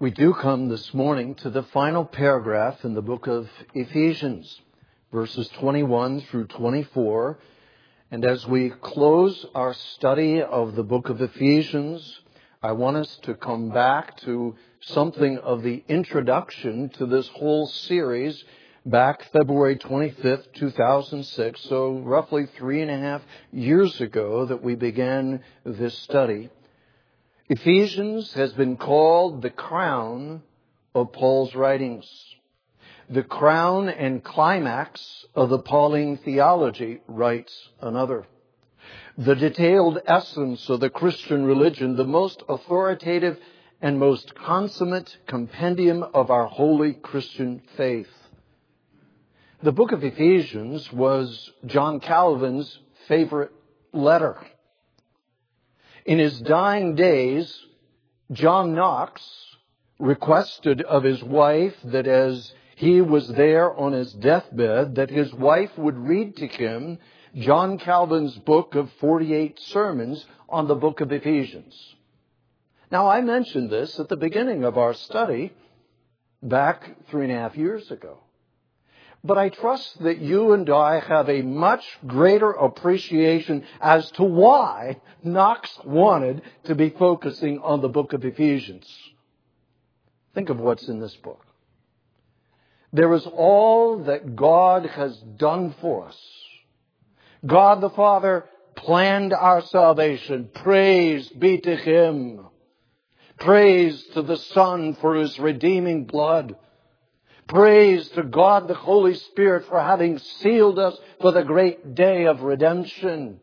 We do come this morning to the final paragraph in the book of Ephesians, verses 21 through 24. And as we close our study of the book of Ephesians, I want us to come back to something of the introduction to this whole series back February 25th, 2006, so roughly 3.5 years ago that we began this study. Ephesians has been called the crown of Paul's writings, the crown and climax of the Pauline theology, writes another, the detailed essence of the Christian religion, the most authoritative and most consummate compendium of our holy Christian faith. The book of Ephesians was John Calvin's favorite letter. In his dying days, John Knox requested of his wife that as he was there on his deathbed, that his wife would read to him John Calvin's book of 48 sermons on the book of Ephesians. Now, I mentioned this at the beginning of our study back 3.5 years ago. But I trust that you and I have a much greater appreciation as to why Knox wanted to be focusing on the book of Ephesians. Think of what's in this book. There is all that God has done for us. God the Father planned our salvation. Praise be to Him. Praise to the Son for His redeeming blood. Praise to God the Holy Spirit for having sealed us for the great day of redemption.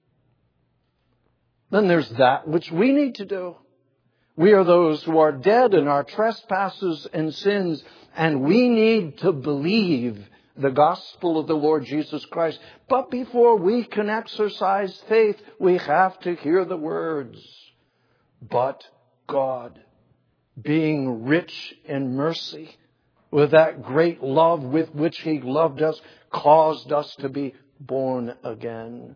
Then there's that which we need to do. We are those who are dead in our trespasses and sins, and we need to believe the gospel of the Lord Jesus Christ. But before we can exercise faith, we have to hear the words, "But God, being rich in mercy, with that great love with which He loved us, caused us to be born again."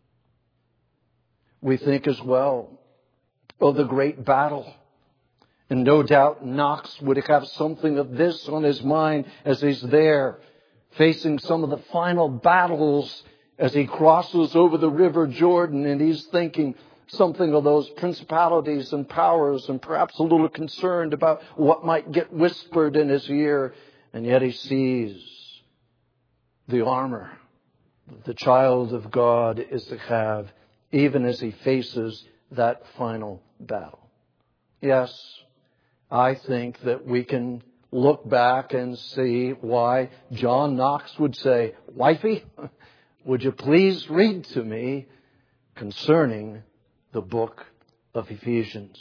We think as well of the great battle. And no doubt Knox would have something of this on his mind as he's there, facing some of the final battles as he crosses over the river Jordan, and he's thinking something of those principalities and powers, and perhaps a little concerned about what might get whispered in his ear. And yet he sees the armor that the child of God is to have, even as he faces that final battle. Yes, I think that we can look back and see why John Knox would say, "Wifey, would you please read to me concerning the book of Ephesians?"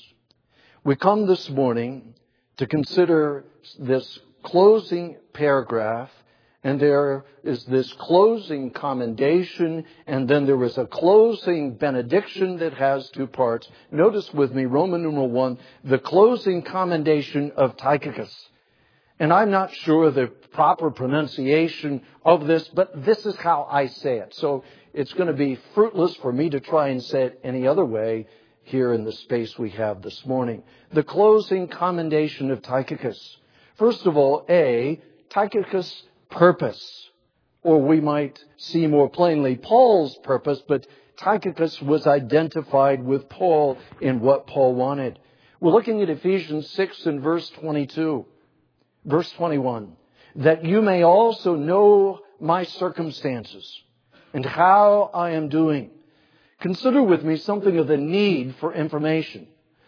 We come this morning to consider this closing paragraph, and there is this closing commendation, and then there is a closing benediction that has two parts. Notice with me, Roman numeral 1, the closing commendation of Tychicus. And I'm not sure the proper pronunciation of this, but this is how I say it. So it's going to be fruitless for me to try and say it any other way here in the space we have this morning. The closing commendation of Tychicus. First of all, Tychicus' purpose, or we might see more plainly Paul's purpose, but Tychicus was identified with Paul in what Paul wanted. We're looking at Ephesians 6 and verse 22. Verse 21, that you may also know my circumstances and how I am doing. Consider with me something of the need for information.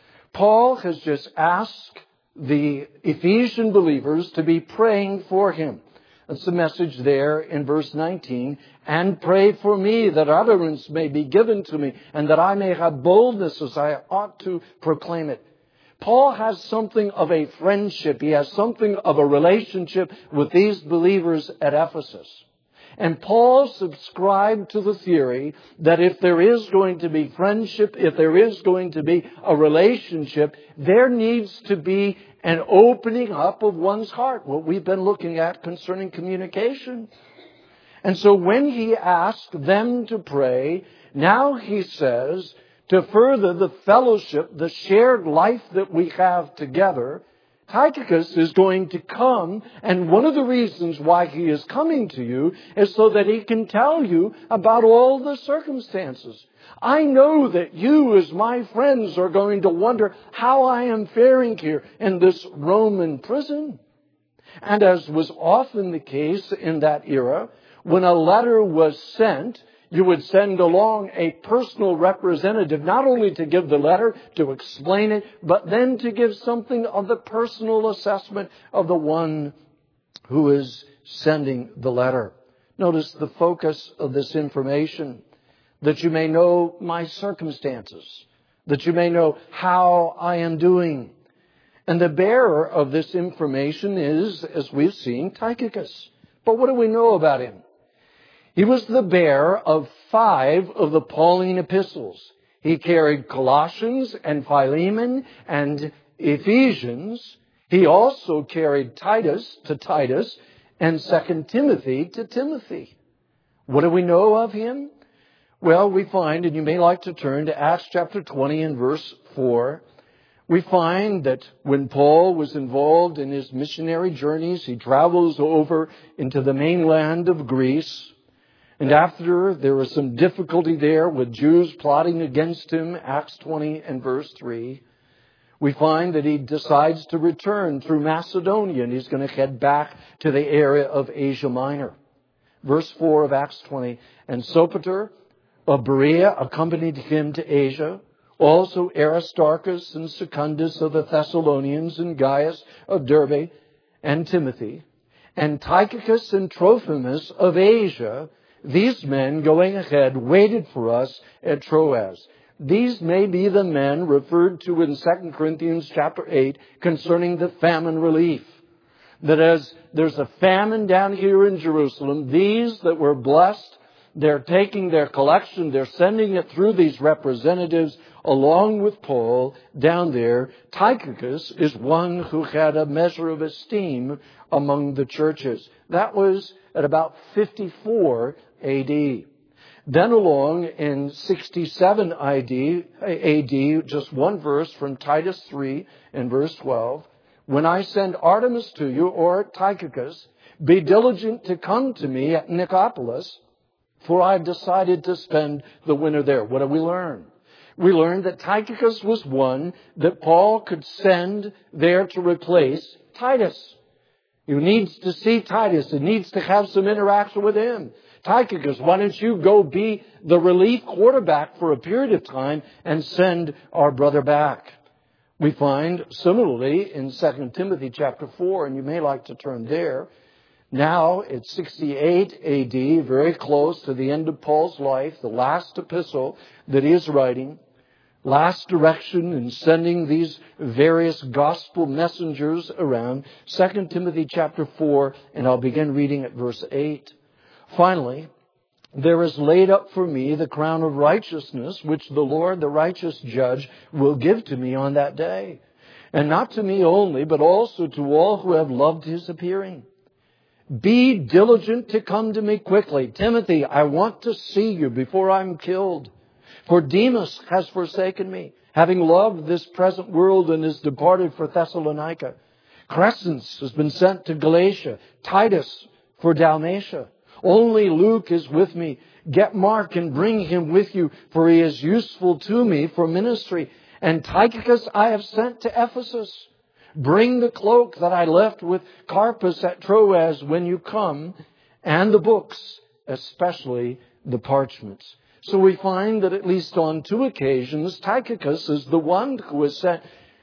Paul has just asked the Ephesian believers to be praying for him. That's the message there in verse 19. And pray for me that utterance may be given to me and that I may have boldness as I ought to proclaim it. Paul has something of a friendship. He has something of a relationship with these believers at Ephesus. And Paul subscribed to the theory that if there is going to be friendship, if there is going to be a relationship, there needs to be an opening up of one's heart, what we've been looking at concerning communication. And so when he asked them to pray, now he says, to further the fellowship, the shared life that we have together, Tychicus is going to come, and one of the reasons why he is coming to you is so that he can tell you about all the circumstances. I know that you, as my friends, are going to wonder how I am faring here in this Roman prison. And as was often the case in that era, when a letter was sent, you would send along a personal representative, not only to give the letter, to explain it, but then to give something of the personal assessment of the one who is sending the letter. Notice the focus of this information, that you may know my circumstances, that you may know how I am doing. And the bearer of this information is, as we've seen, Tychicus. But what do we know about him? He was the bearer of 5 of the Pauline epistles. He carried Colossians and Philemon and Ephesians. He also carried Titus to Titus and 2 Timothy to Timothy. What do we know of him? Well, we find, and you may like to turn to Acts chapter 20 and verse 4, we find that when Paul was involved in his missionary journeys, he travels over into the mainland of Greece. And after there was some difficulty there with Jews plotting against him, Acts 20 and verse 3, we find that he decides to return through Macedonia, and he's going to head back to the area of Asia Minor. Verse 4 of Acts 20, and Sopater of Berea accompanied him to Asia. Also Aristarchus and Secundus of the Thessalonians, and Gaius of Derbe, and Timothy, and Tychicus and Trophimus of Asia. These men, going ahead, waited for us at Troas. These may be the men referred to in 2 Corinthians chapter 8 concerning the famine relief. That as there's a famine down here in Jerusalem, these that were blessed, they're taking their collection, they're sending it through these representatives along with Paul down there. Tychicus is one who had a measure of esteem among the churches. That was at about 54 A.D. Then along in 67 A.D., just one verse from Titus 3 and verse 12, when I send Artemas to you, or Tychicus, be diligent to come to me at Nicopolis, for I've decided to spend the winter there. What do we learn? We learned that Tychicus was one that Paul could send there to replace Titus. He needs to see Titus. He needs to have some interaction with him. Tychicus, why don't you go be the relief quarterback for a period of time and send our brother back? We find similarly in 2 Timothy chapter 4, and you may like to turn there. Now it's 68 A.D., very close to the end of Paul's life, the last epistle that he is writing. Last direction in sending these various gospel messengers around. 2 Timothy chapter 4, and I'll begin reading at verse 8. Finally, there is laid up for me the crown of righteousness, which the Lord, the righteous judge, will give to me on that day. And not to me only, but also to all who have loved his appearing. Be diligent to come to me quickly. Timothy, I want to see you before I'm killed. For Demas has forsaken me, having loved this present world, and is departed for Thessalonica. Crescens has been sent to Galatia, Titus for Dalmatia. Only Luke is with me. Get Mark and bring him with you, for he is useful to me for ministry. And Tychicus I have sent to Ephesus. Bring the cloak that I left with Carpus at Troas when you come, and the books, especially the parchments. So we find that at least on 2 occasions, Tychicus is the one who is sent.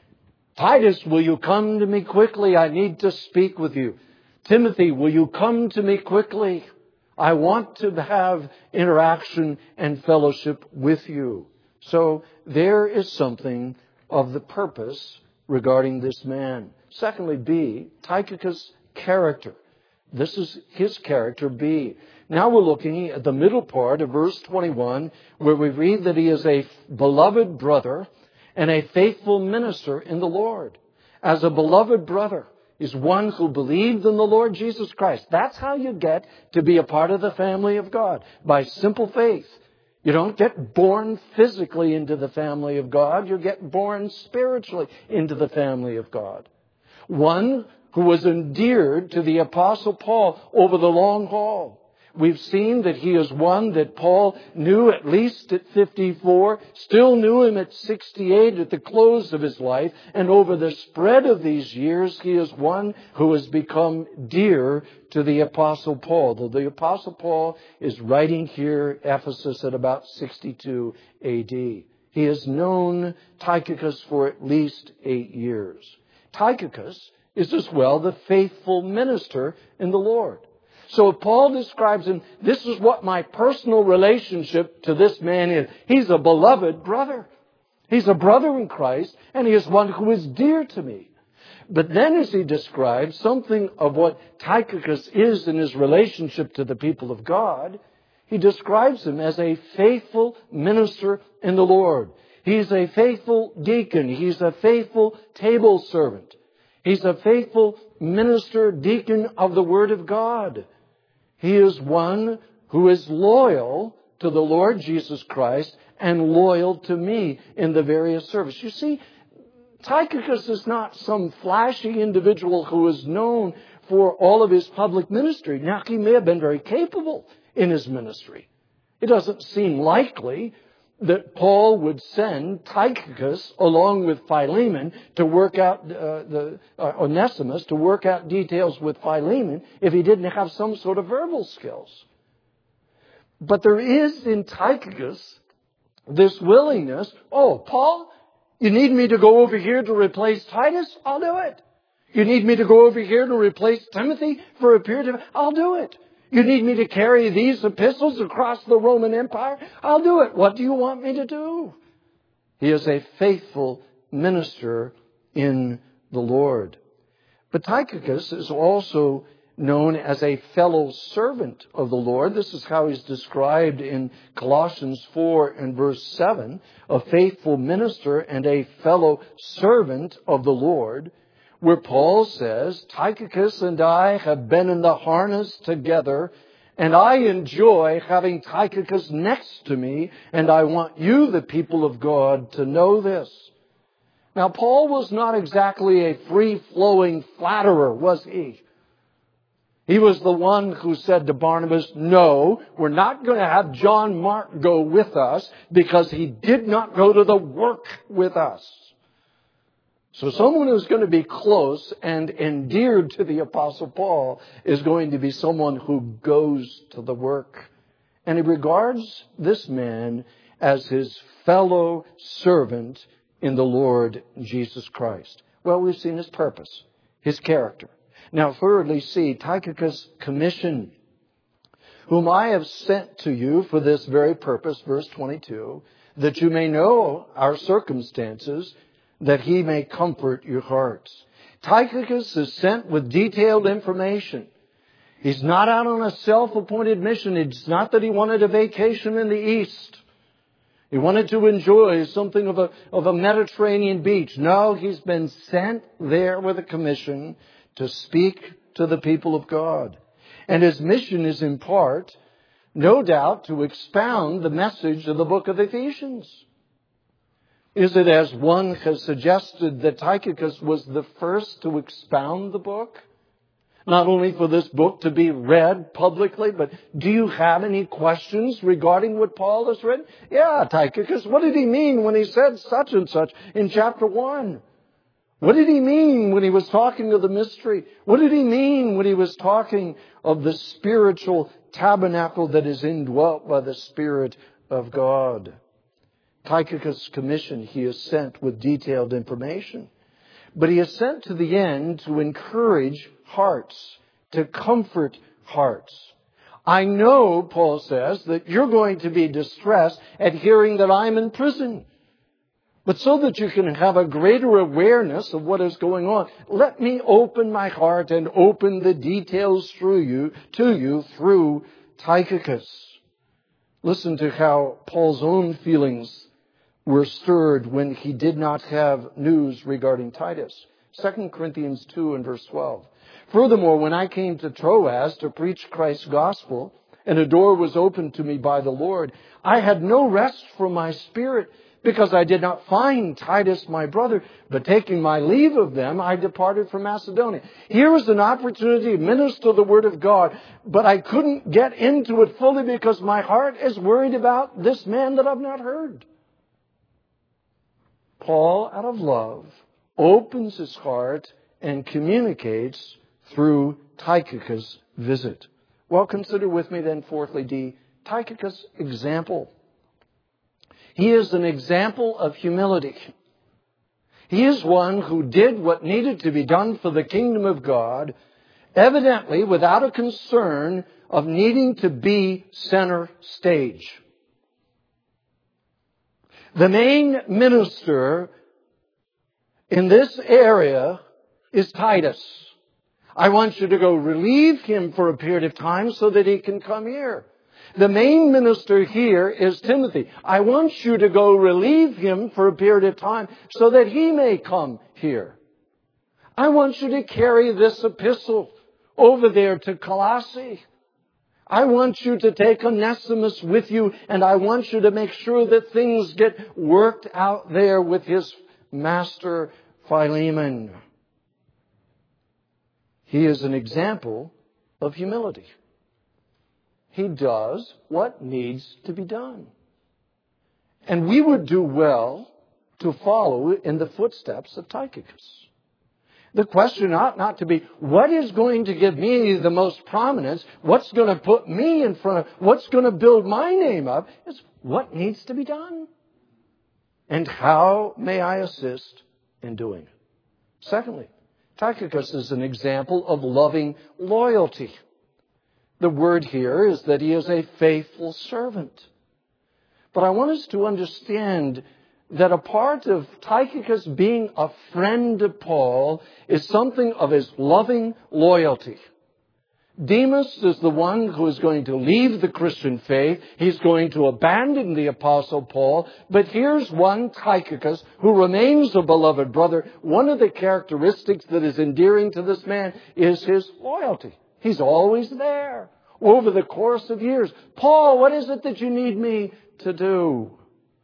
Titus, will you come to me quickly? I need to speak with you. Timothy, will you come to me quickly? I want to have interaction and fellowship with you. So there is something of the purpose regarding this man. Secondly, B, Tychicus' character. This is his character, B. Now we're looking at the middle part of verse 21, where we read that he is a beloved brother and a faithful minister in the Lord. As a beloved brother is one who believed in the Lord Jesus Christ. That's how you get to be a part of the family of God, by simple faith. You don't get born physically into the family of God. You get born spiritually into the family of God. One who was endeared to the Apostle Paul over the long haul. We've seen that he is one that Paul knew at least at 54, still knew him at 68 at the close of his life, and over the spread of these years, he is one who has become dear to the Apostle Paul. Though the Apostle Paul is writing here, Ephesus, at about 62 A.D. He has known Tychicus for at least 8 years. Tychicus is as well the faithful minister in the Lord. So if Paul describes him, this is what my personal relationship to this man is. He's a beloved brother. He's a brother in Christ, and he is one who is dear to me. But then as he describes something of what Tychicus is in his relationship to the people of God, he describes him as a faithful minister in the Lord. He's a faithful deacon. He's a faithful table servant. He's a faithful minister, deacon of the Word of God. He is one who is loyal to the Lord Jesus Christ and loyal to me in the various service. You see, Tychicus is not some flashy individual who is known for all of his public ministry. Now, he may have been very capable in his ministry. It doesn't seem likely that Paul would send Tychicus along with Philemon to work out Onesimus to work out details with Philemon if he didn't have some sort of verbal skills. But there is in Tychicus this willingness. Oh, Paul, you need me to go over here to replace Titus? I'll do it. You need me to go over here to replace Timothy for a period of time? I'll do it. You need me to carry these epistles across the Roman Empire? I'll do it. What do you want me to do? He is a faithful minister in the Lord. But Tychicus is also known as a fellow servant of the Lord. This is how he's described in Colossians 4 and verse 7, a faithful minister and a fellow servant of the Lord, where Paul says, Tychicus and I have been in the harness together, and I enjoy having Tychicus next to me, and I want you, the people of God, to know this. Now, Paul was not exactly a free-flowing flatterer, was he? He was the one who said to Barnabas, no, we're not going to have John Mark go with us because he did not go to the work with us. So someone who's going to be close and endeared to the Apostle Paul is going to be someone who goes to the work. And he regards this man as his fellow servant in the Lord Jesus Christ. Well, we've seen his purpose, his character. Now, thirdly, see Tychicus' commission, whom I have sent to you for this very purpose, verse 22, that you may know our circumstances, that he may comfort your hearts. Tychicus is sent with detailed information. He's not out on a self-appointed mission. It's not that he wanted a vacation in the East. He wanted to enjoy something of a Mediterranean beach. No, he's been sent there with a commission to speak to the people of God. And his mission is in part, no doubt, to expound the message of the book of Ephesians. Is it as one has suggested that Tychicus was the first to expound the book? Not only for this book to be read publicly, but do you have any questions regarding what Paul has written? Yeah, Tychicus, what did he mean when he said such and such in chapter 1? What did he mean when he was talking of the mystery? What did he mean when he was talking of the spiritual tabernacle that is indwelt by the Spirit of God? Tychicus' commission, he is sent with detailed information. But he is sent to the end to encourage hearts, to comfort hearts. I know, Paul says, that you're going to be distressed at hearing that I'm in prison. But so that you can have a greater awareness of what is going on, let me open my heart and open the details to you through Tychicus. Listen to how Paul's own feelings were stirred when he did not have news regarding Titus. 2 Corinthians 2 and verse 12. Furthermore, when I came to Troas to preach Christ's gospel, and a door was opened to me by the Lord, I had no rest from my spirit, because I did not find Titus my brother, but taking my leave of them, I departed from Macedonia. Here was an opportunity to minister the Word of God, but I couldn't get into it fully because my heart is worried about this man that I've not heard. Paul, out of love, opens his heart and communicates through Tychicus' visit. Well, consider with me then, fourthly, D, Tychicus' example. He is an example of humility. He is one who did what needed to be done for the kingdom of God, evidently without a concern of needing to be center stage. The main minister in this area is Titus. I want you to go relieve him for a period of time so that he can come here. The main minister here is Timothy. I want you to go relieve him for a period of time so that he may come here. I want you to carry this epistle over there to Colossae. I want you to take Onesimus with you, and I want you to make sure that things get worked out there with his master Philemon. He is an example of humility. He does what needs to be done. And we would do well to follow in the footsteps of Tychicus. The question ought not to be, what is going to give me the most prominence? What's going to put me in front of, what's going to build my name up? It's what needs to be done. And how may I assist in doing it? Secondly, Tychicus is an example of loving loyalty. The word here is that he is a faithful servant. But I want us to understand that a part of Tychicus being a friend of Paul is something of his loving loyalty. Demas is the one who is going to leave the Christian faith. He's going to abandon the Apostle Paul. But here's one Tychicus who remains a beloved brother. One of the characteristics that is endearing to this man is his loyalty. He's always there over the course of years. Paul, what is it that you need me to do?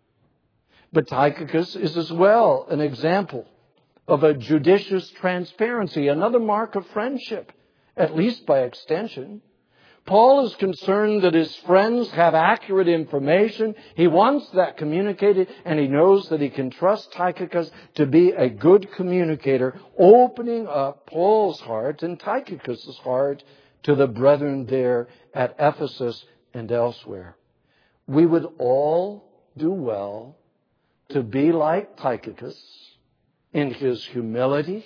But Tychicus is as well an example of a judicious transparency, another mark of friendship, at least by extension. Paul is concerned that his friends have accurate information. He wants that communicated, and he knows that he can trust Tychicus to be a good communicator, opening up Paul's heart and Tychicus' heart to the brethren there at Ephesus and elsewhere. We would all do well to be like Tychicus in his humility,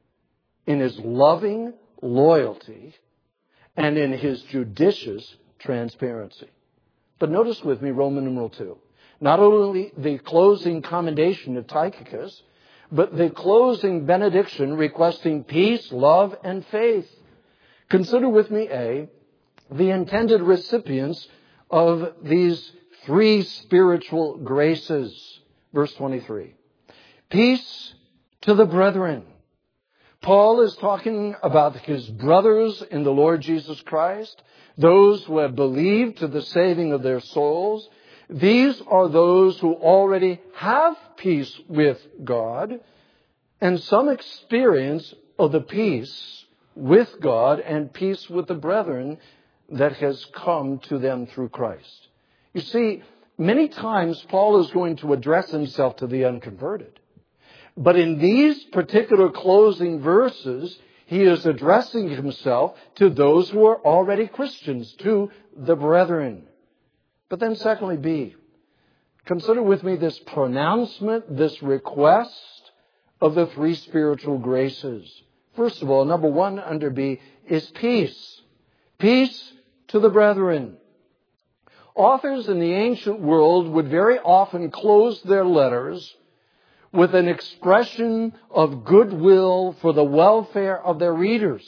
in his loving loyalty, and in his judicious transparency. But notice with me Roman numeral 2. Not only the closing commendation of Tychicus, but the closing benediction requesting peace, love, and faith. Consider with me, A, the intended recipients of these three spiritual graces. Verse 23. Peace to the brethren. Paul is talking about his brothers in the Lord Jesus Christ, those who have believed to the saving of their souls. These are those who already have peace with God and some experience of the peace with God and peace with the brethren that has come to them through Christ. You see, many times Paul is going to address himself to the unconverted. But in these particular closing verses, he is addressing himself to those who are already Christians, to the brethren. But then secondly, B, consider with me this pronouncement, this request of the three spiritual graces. First of all, number one under B is peace. Peace to the brethren. Authors in the ancient world would very often close their letters with an expression of goodwill for the welfare of their readers.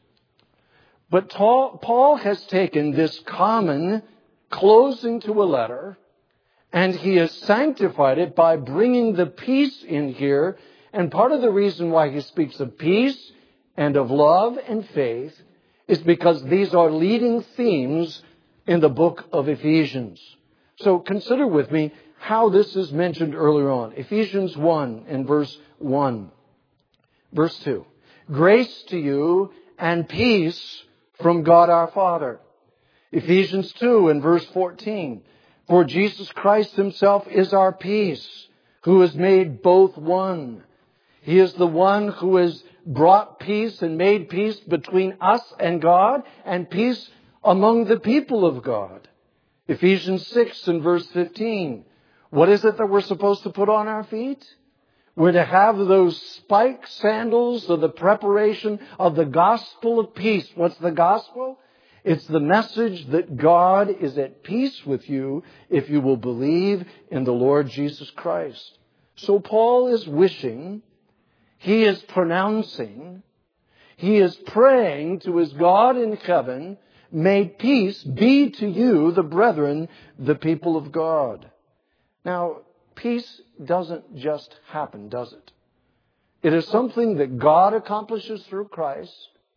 But Paul has taken this common closing to a letter, and he has sanctified it by bringing the peace in here. And part of the reason why he speaks of peace and of love and faith is because these are leading themes in the book of Ephesians. So consider with me how this is mentioned earlier on. Ephesians 1 and verse 1. Verse 2. Grace to you and peace from God our Father. Ephesians 2 and verse 14. For Jesus Christ himself is our peace, who has made both one. He is the one who has brought peace and made peace between us and God, and peace among the people of God. Ephesians 6 and verse 15. What is it that we're supposed to put on our feet? We're to have those spiked sandals of the preparation of the gospel of peace. What's the gospel? It's the message that God is at peace with you if you will believe in the Lord Jesus Christ. So Paul is wishing, he is pronouncing, he is praying to his God in heaven, may peace be to you, the brethren, the people of God. Now, peace doesn't just happen, does it? It is something that God accomplishes through Christ.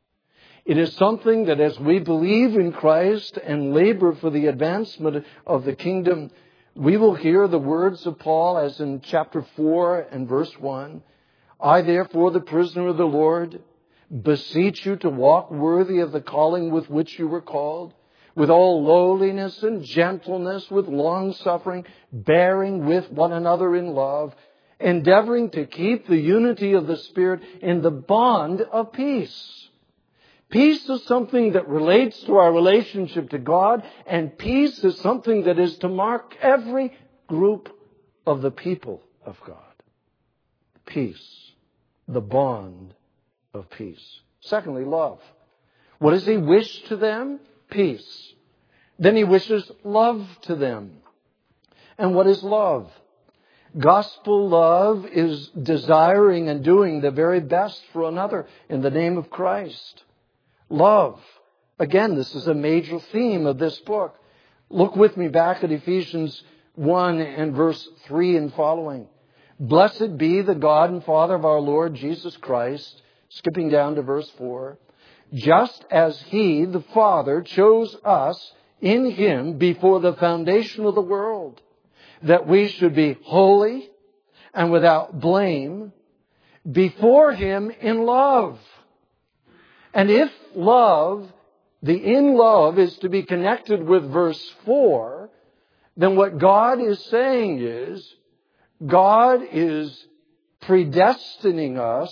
It is something that as we believe in Christ and labor for the advancement of the kingdom, we will hear the words of Paul as in chapter 4 and verse 1. I therefore, the prisoner of the Lord, beseech you to walk worthy of the calling with which you were called, with all lowliness and gentleness, with long-suffering, bearing with one another in love, endeavoring to keep the unity of the Spirit in the bond of peace. Peace is something that relates to our relationship to God, and peace is something that is to mark every group of the people of God. Peace, the bond of peace. Secondly, love. What does he wish to them? Peace. Then he wishes love to them. And what is love? Gospel love is desiring and doing the very best for another in the name of Christ. Love. Again, this is a major theme of this book. Look with me back at Ephesians 1 and verse 3 and following. Blessed be the God and Father of our Lord Jesus Christ, skipping down to verse 4, just as He, the Father, chose us in Him before the foundation of the world, that we should be holy and without blame before Him in love. And if love, the in love, is to be connected with verse 4, then what God is saying is, God is predestining us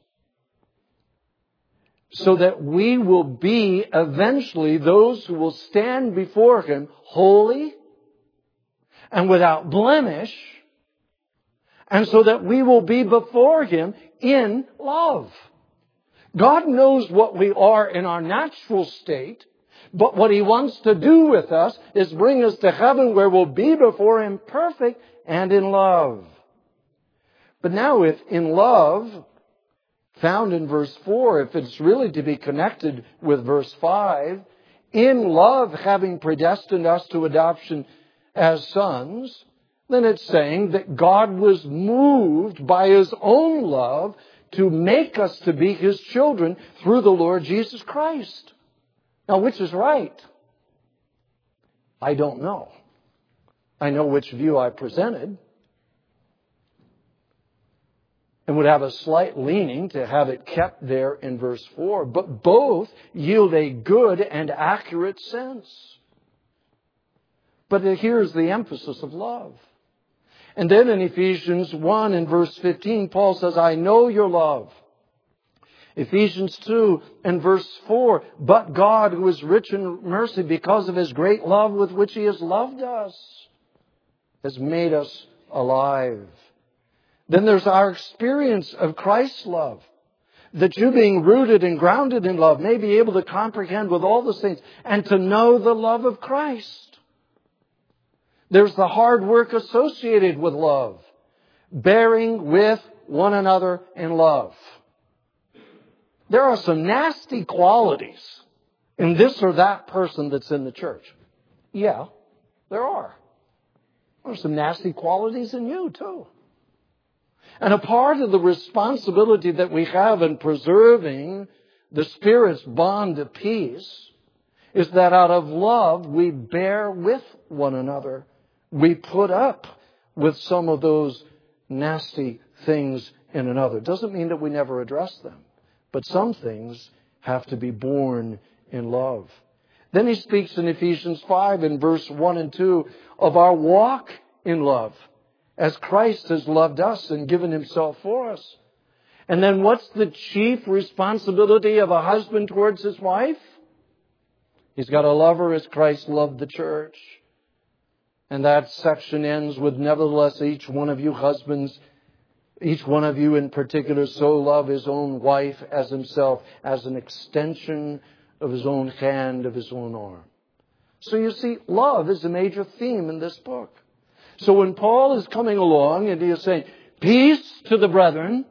so that we will be eventually those who will stand before Him holy and without blemish, and so that we will be before Him in love. God knows what we are in our natural state, but what He wants to do with us is bring us to heaven where we'll be before Him perfect and in love. But now if in love, found in verse 4, if it's really to be connected with verse 5, in love having predestined us to adoption as sons, then it's saying that God was moved by His own love to make us to be His children through the Lord Jesus Christ. Now, which is right? I don't know. I know which view I presented, and would have a slight leaning to have it kept there in verse 4. But both yield a good and accurate sense. But here's the emphasis of love. And then in Ephesians 1 and verse 15, Paul says, I know your love. Ephesians 2 and verse 4, but God, who is rich in mercy because of His great love with which He has loved us, has made us alive. Then there's our experience of Christ's love. That you, being rooted and grounded in love, may be able to comprehend with all the saints and to know the love of Christ. There's the hard work associated with love. Bearing with one another in love. There are some nasty qualities in this or that person that's in the church. Yeah, there are. There's some nasty qualities in you too. And a part of the responsibility that we have in preserving the Spirit's bond of peace is that out of love we bear with one another. We put up with some of those nasty things in another. Doesn't mean that we never address them. But some things have to be borne in love. Then he speaks in Ephesians 5 in verse 1 and 2 of our walk in love, as Christ has loved us and given himself for us. And then what's the chief responsibility of a husband towards his wife? He's got to love her as Christ loved the church. And that section ends with, nevertheless, each one of you husbands, each one of you in particular, so love his own wife as himself, as an extension of his own hand, of his own arm. So you see, love is a major theme in this book. So when Paul is coming along and he is saying, peace to the brethren,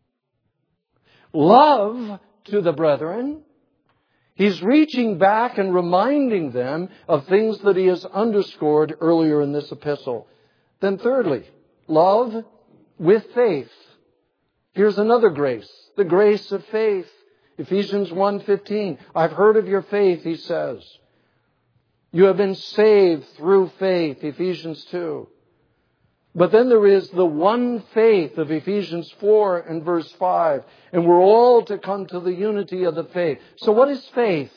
love to the brethren, he's reaching back and reminding them of things that he has underscored earlier in this epistle. Then thirdly, love with faith. Here's another grace, the grace of faith. Ephesians 1:15. I've heard of your faith, he says. You have been saved through faith, Ephesians 2. But then there is the one faith of Ephesians 4 and verse 5. And we're all to come to the unity of the faith. So what is faith?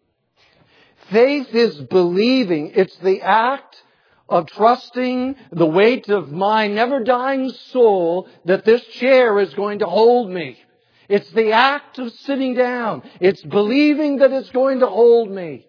Faith is believing. It's the act of trusting the weight of my never-dying soul that this chair is going to hold me. It's the act of sitting down. It's believing that it's going to hold me.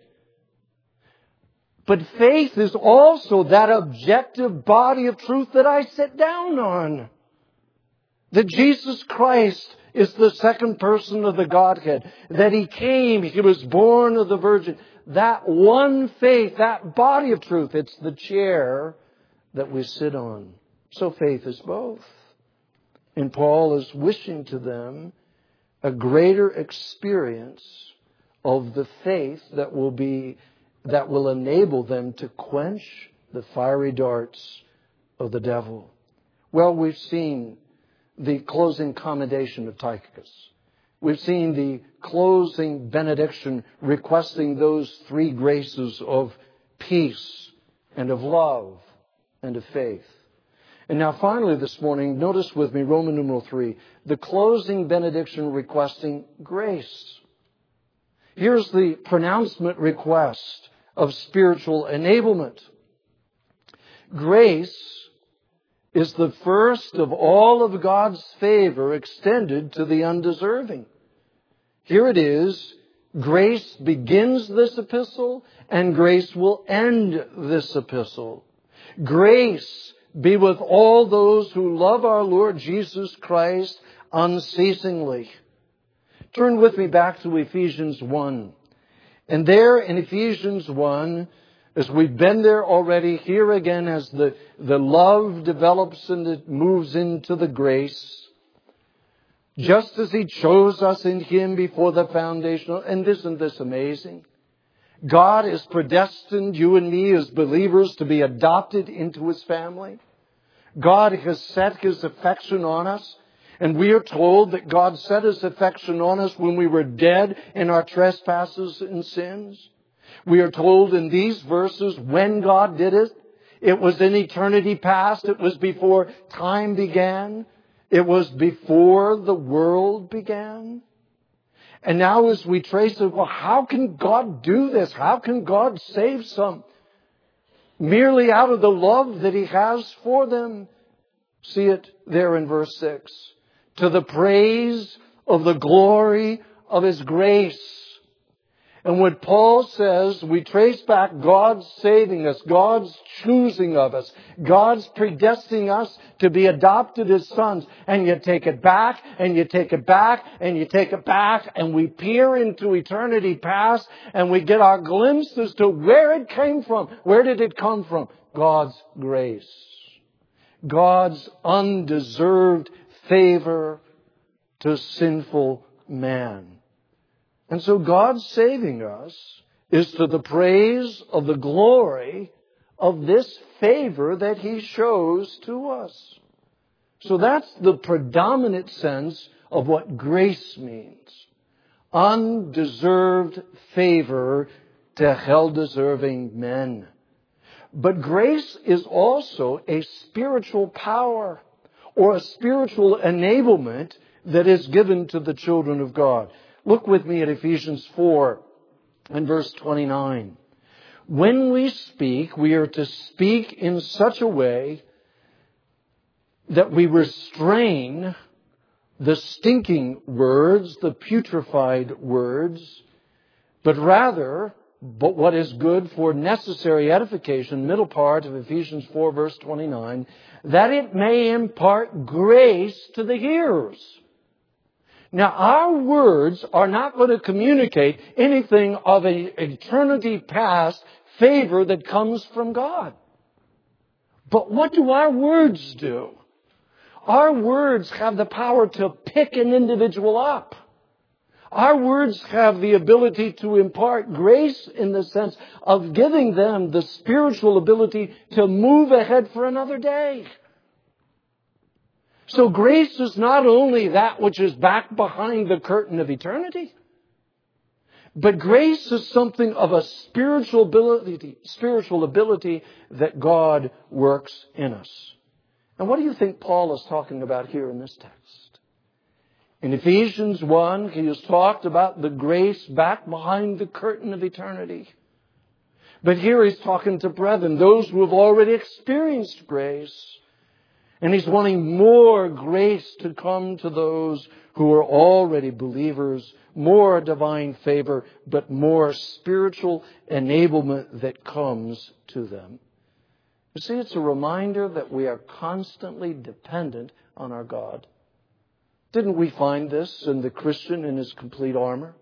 But faith is also that objective body of truth that I sit down on. That Jesus Christ is the second person of the Godhead. That He came, He was born of the Virgin. That one faith, that body of truth, it's the chair that we sit on. So faith is both. And Paul is wishing to them a greater experience of the faith that will enable them to quench the fiery darts of the devil. Well, we've seen the closing commendation of Tychicus. We've seen the closing benediction requesting those three graces of peace and of love and of faith. And now finally this morning, notice with me Roman numeral 3, the closing benediction requesting grace. Here's the pronouncement request of spiritual enablement. Grace is the first of all of God's favor extended to the undeserving. Here it is. Grace begins this epistle and grace will end this epistle. Grace be with all those who love our Lord Jesus Christ unceasingly. Turn with me back to Ephesians 1. And there in Ephesians 1, as we've been there already, here again as the love develops and it moves into the grace, just as He chose us in Him before the foundation. And isn't this amazing? God has predestined you and me as believers to be adopted into His family. God has set His affection on us. And we are told that God set His affection on us when we were dead in our trespasses and sins. We are told in these verses when God did it. It was in eternity past. It was before time began. It was before the world began. And now as we trace it, well, how can God do this? How can God save some? Merely out of the love that He has for them. See it there in verse 6. To the praise of the glory of His grace. And when Paul says we trace back God's saving us, God's choosing of us, God's predestining us to be adopted as sons, and you take it back, and you take it back, and you take it back, and we peer into eternity past, and we get our glimpse as to where it came from. Where did it come from? God's grace. God's undeserved favor to sinful man. And so God's saving us is to the praise of the glory of this favor that He shows to us. So that's the predominant sense of what grace means. Undeserved favor to hell-deserving men. But grace is also a spiritual power or a spiritual enablement that is given to the children of God. Look with me at Ephesians 4 and verse 29. When we speak, we are to speak in such a way that we restrain the stinking words, the putrefied words, but what is good for necessary edification, middle part of Ephesians 4 verse 29, that it may impart grace to the hearers. Now, our words are not going to communicate anything of an eternity past favor that comes from God. But what do our words do? Our words have the power to pick an individual up. Our words have the ability to impart grace in the sense of giving them the spiritual ability to move ahead for another day. So grace is not only that which is back behind the curtain of eternity, but grace is something of a spiritual ability that God works in us. And what do you think Paul is talking about here in this text? In Ephesians 1, he has talked about the grace back behind the curtain of eternity. But here he's talking to brethren, those who have already experienced grace. And he's wanting more grace to come to those who are already believers, more divine favor, but more spiritual enablement that comes to them. You see, it's a reminder that we are constantly dependent on our God. Didn't we find this in the Christian in his complete armor?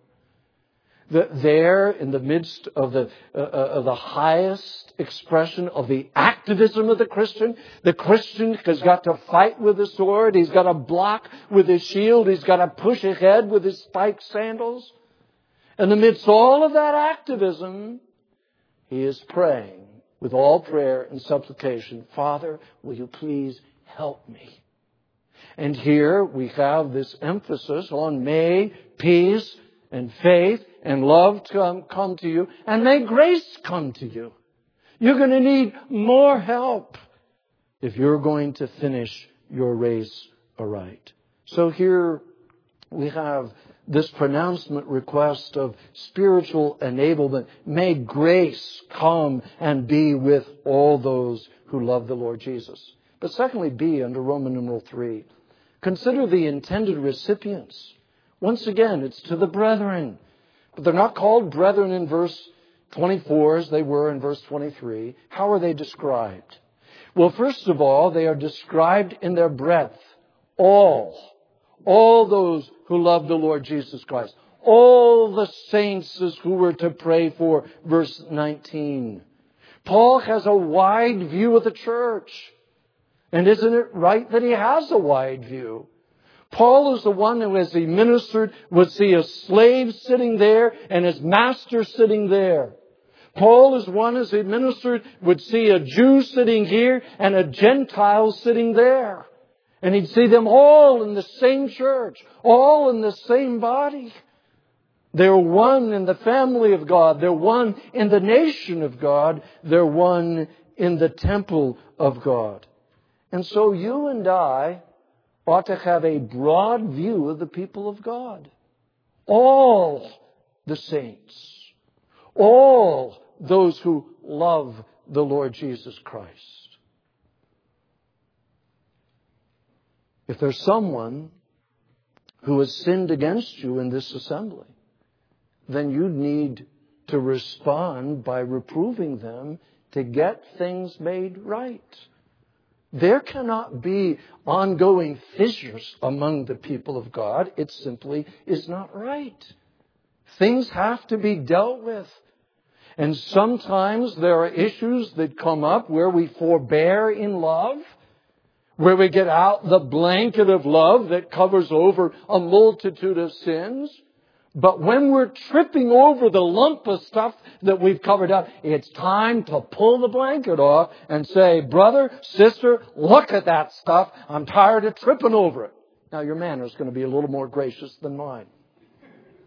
That there, in the midst of the highest expression of the activism of the Christian has got to fight with the sword. He's got to block with his shield. He's got to push ahead with his spiked sandals. And amidst all of that activism, he is praying with all prayer and supplication, Father, will you please help me? And here we have this emphasis on may peace and faith and love come to you, and may grace come to you. You're going to need more help if you're going to finish your race aright. So here we have this pronouncement request of spiritual enablement. May grace come and be with all those who love the Lord Jesus. But secondly, B, under Roman numeral 3, consider the intended recipients. Once again, it's to the brethren. But they're not called brethren in verse 24 as they were in verse 23. How are they described? Well, first of all, they are described in their breadth. All those who love the Lord Jesus Christ. All the saints who were to pray for, verse 19. Paul has a wide view of the church. And isn't it right that he has a wide view? Paul is the one who, as he ministered, would see a slave sitting there and his master sitting there. Paul is one, as he ministered, would see a Jew sitting here and a Gentile sitting there. And he'd see them all in the same church, all in the same body. They're one in the family of God. They're one in the nation of God. They're one in the temple of God. And so you and I ought to have a broad view of the people of God. All the saints. All those who love the Lord Jesus Christ. If there's someone who has sinned against you in this assembly, then you need to respond by reproving them to get things made right. There cannot be ongoing fissures among the people of God. It simply is not right. Things have to be dealt with. And sometimes there are issues that come up where we forbear in love, where we get out the blanket of love that covers over a multitude of sins. But when we're tripping over the lump of stuff that we've covered up, it's time to pull the blanket off and say, brother, sister, look at that stuff. I'm tired of tripping over it. Now, your manner is going to be a little more gracious than mine.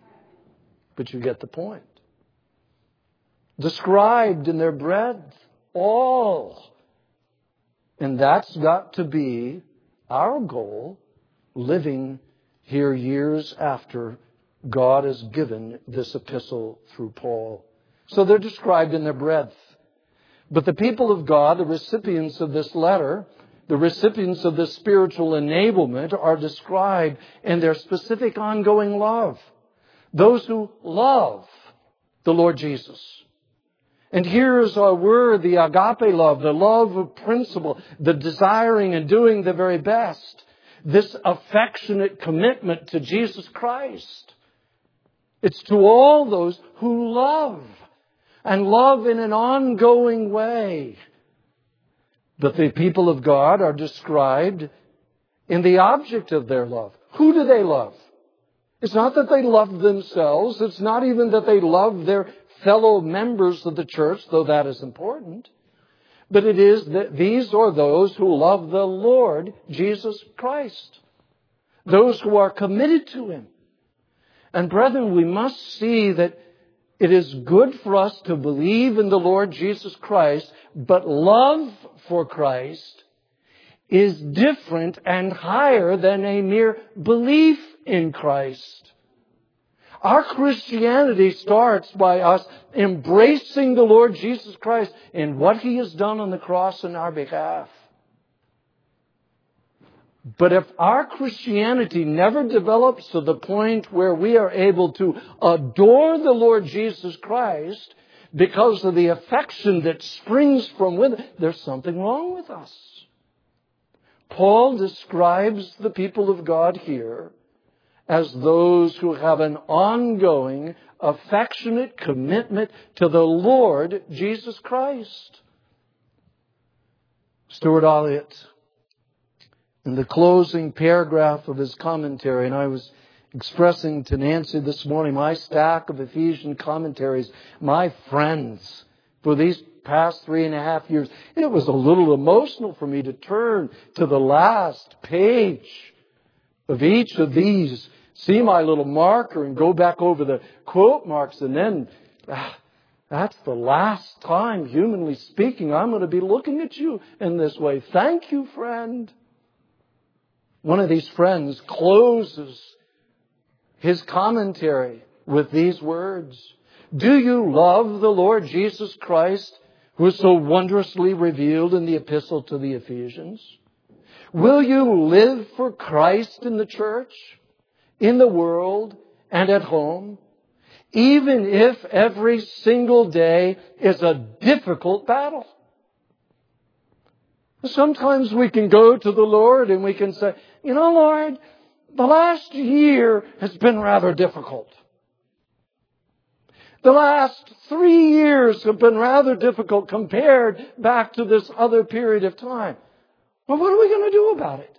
But you get the point. Described in their breadth, all. And that's got to be our goal, living here years after God has given this epistle through Paul. So they're described in their breadth. But the people of God, the recipients of this letter, the recipients of this spiritual enablement, are described in their specific ongoing love. Those who love the Lord Jesus. And here's our word, the agape love, the love of principle, the desiring and doing the very best. This affectionate commitment to Jesus Christ. It's to all those who love, and love in an ongoing way. But the people of God are described in the object of their love. Who do they love? It's not that they love themselves. It's not even that they love their fellow members of the church, though that is important. But it is that these are those who love the Lord Jesus Christ. Those who are committed to Him. And brethren, we must see that it is good for us to believe in the Lord Jesus Christ, but love for Christ is different and higher than a mere belief in Christ. Our Christianity starts by us embracing the Lord Jesus Christ and what He has done on the cross in our behalf. But if our Christianity never develops to the point where we are able to adore the Lord Jesus Christ because of the affection that springs from within, there's something wrong with us. Paul describes the people of God here as those who have an ongoing, affectionate commitment to the Lord Jesus Christ. Stuart Olliott, in the closing paragraph of his commentary, and I was expressing to Nancy this morning my stack of Ephesian commentaries, my friends, for these past 3.5 years, it was a little emotional for me to turn to the last page of each of these, see my little marker and go back over the quote marks, and then that's the last time, humanly speaking, I'm going to be looking at you in this way. Thank you, friend. One of these friends closes his commentary with these words. Do you love the Lord Jesus Christ, who is so wondrously revealed in the epistle to the Ephesians? Will you live for Christ in the church, in the world, and at home, even if every single day is a difficult battle? Sometimes we can go to the Lord and we can say, you know, Lord, the last year has been rather difficult. The last 3 years have been rather difficult compared back to this other period of time. Well, what are we going to do about it?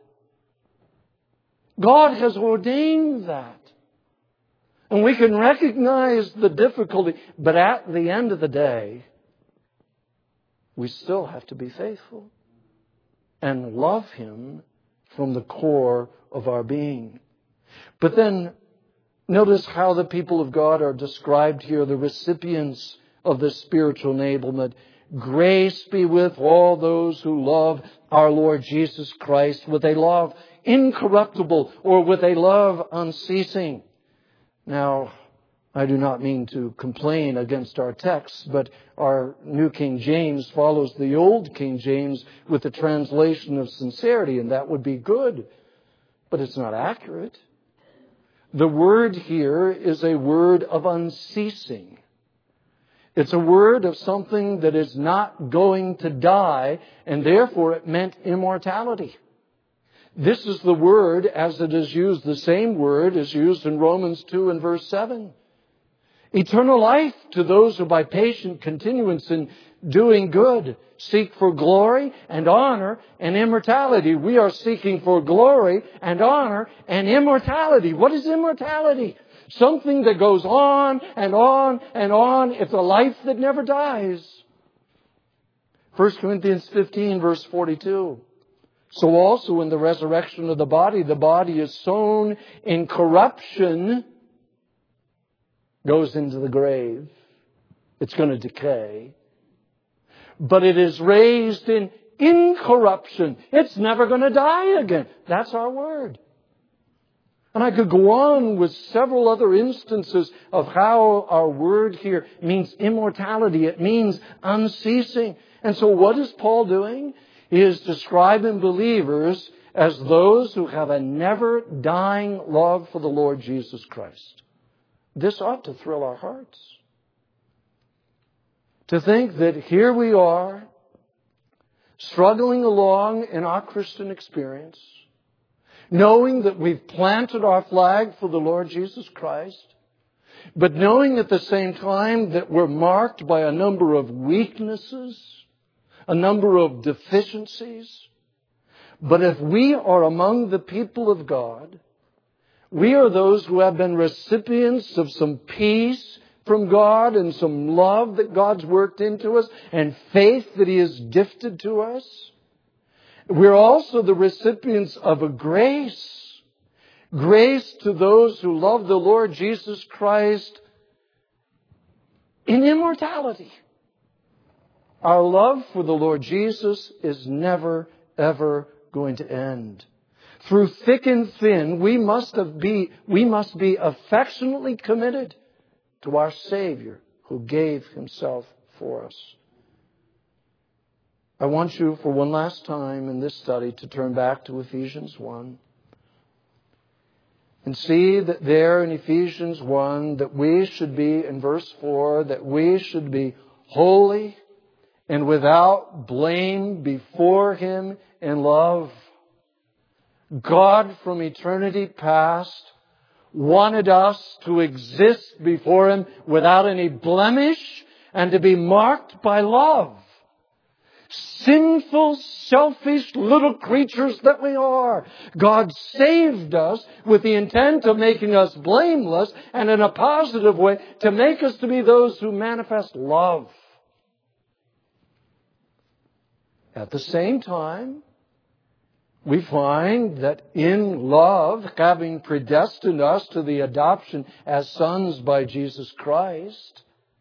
God has ordained that. And we can recognize the difficulty, but at the end of the day, we still have to be faithful and love Him from the core of our being. But then, notice how the people of God are described here, the recipients of this spiritual enablement. Grace be with all those who love our Lord Jesus Christ with a love incorruptible or with a love unceasing. Now, I do not mean to complain against our text, but our New King James follows the Old King James with the translation of sincerity, and that would be good. But it's not accurate. The word here is a word of unceasing. It's a word of something that is not going to die, and therefore it meant immortality. This is the word as it is used. The same word is used in Romans 2 and verse 7. Eternal life to those who by patient continuance in doing good seek for glory and honor and immortality. We are seeking for glory and honor and immortality. What is immortality? Something that goes on and on and on. It's a life that never dies. 1 Corinthians 15 verse 42. So also in the resurrection of the body is sown in corruption, goes into the grave. It's going to decay. but it is raised in incorruption. It's never going to die again. That's our word. And I could go on with several other instances of how our word here means immortality. It means unceasing. And so what is Paul doing? He is describing believers as those who have a never dying love for the Lord Jesus Christ. This ought to thrill our hearts. To think that here we are, struggling along in our Christian experience, knowing that we've planted our flag for the Lord Jesus Christ, but knowing at the same time that we're marked by a number of weaknesses, a number of deficiencies. But if we are among the people of God, we are those who have been recipients of some peace from God and some love that God's worked into us and faith that He has gifted to us. We're also the recipients of a grace. Grace to those who love the Lord Jesus Christ in immortality. Our love for the Lord Jesus is never, ever going to end. Through thick and thin, we must be affectionately committed to our Savior who gave Himself for us. I want you for one last time in this study to turn back to Ephesians 1 and see that there in Ephesians 1 that we should be, in verse 4, that we should be holy and without blame before Him in love. God from eternity past wanted us to exist before Him without any blemish and to be marked by love. Sinful, selfish little creatures that we are. God saved us with the intent of making us blameless and in a positive way to make us to be those who manifest love. At the same time, we find that in love, having predestined us to the adoption as sons by Jesus Christ,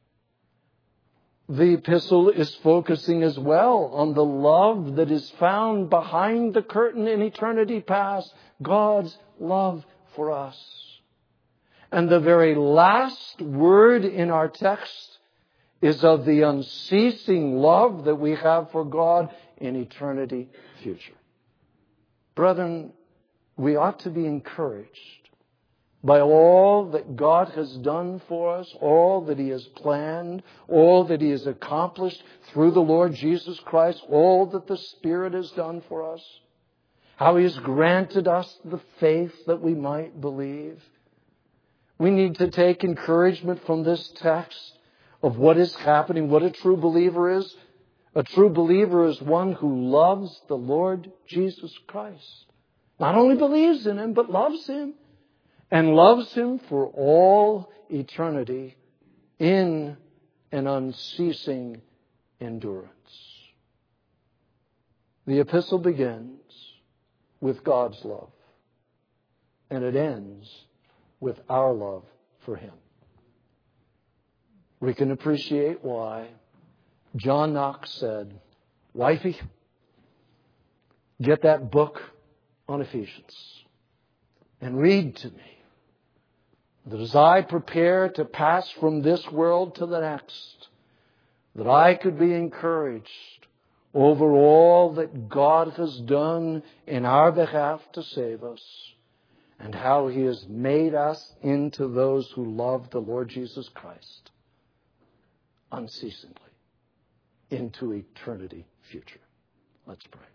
the epistle is focusing as well on the love that is found behind the curtain in eternity past, God's love for us. And the very last word in our text is of the unceasing love that we have for God in eternity future. Brethren, we ought to be encouraged by all that God has done for us, all that He has planned, all that He has accomplished through the Lord Jesus Christ, all that the Spirit has done for us, how He has granted us the faith that we might believe. We need to take encouragement from this text of what is happening, what a true believer is. A true believer is one who loves the Lord Jesus Christ. Not only believes in Him, but loves Him. And loves Him for all eternity in an unceasing endurance. The epistle begins with God's love. And it ends with our love for Him. We can appreciate why John Knox said, "Wifey, get that book on Ephesians and read to me, that as I prepare to pass from this world to the next, that I could be encouraged over all that God has done in our behalf to save us, and how He has made us into those who love the Lord Jesus Christ unceasingly into eternity future." Let's pray.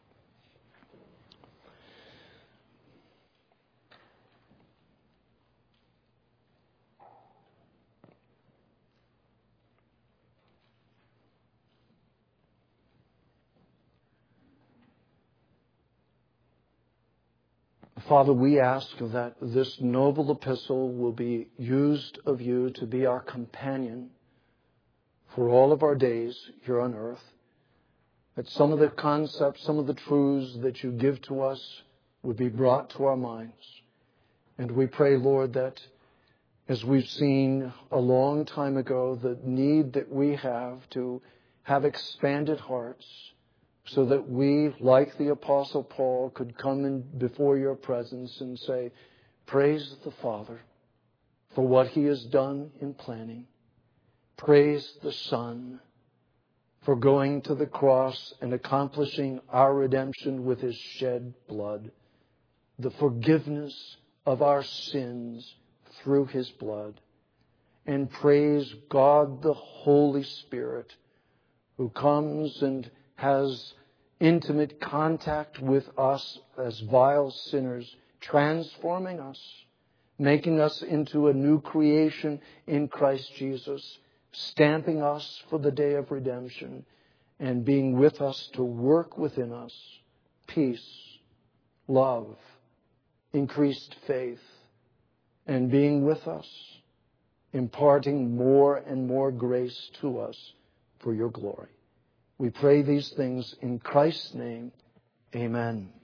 Father, we ask that this noble epistle will be used of You to be our companion for all of our days here on earth. That some of the concepts, some of the truths that You give to us would be brought to our minds. And we pray, Lord, that as we've seen a long time ago, the need that we have to have expanded hearts so that we, like the Apostle Paul, could come in before your presence and say, praise the Father for what He has done in planning. Praise the Son for going to the cross and accomplishing our redemption with His shed blood, the forgiveness of our sins through His blood. And praise God the Holy Spirit, who comes and has intimate contact with us as vile sinners, transforming us, making us into a new creation in Christ Jesus, stamping us for the day of redemption, and being with us to work within us peace, love, increased faith, and being with us, imparting more and more grace to us for your glory. We pray these things in Christ's name. Amen.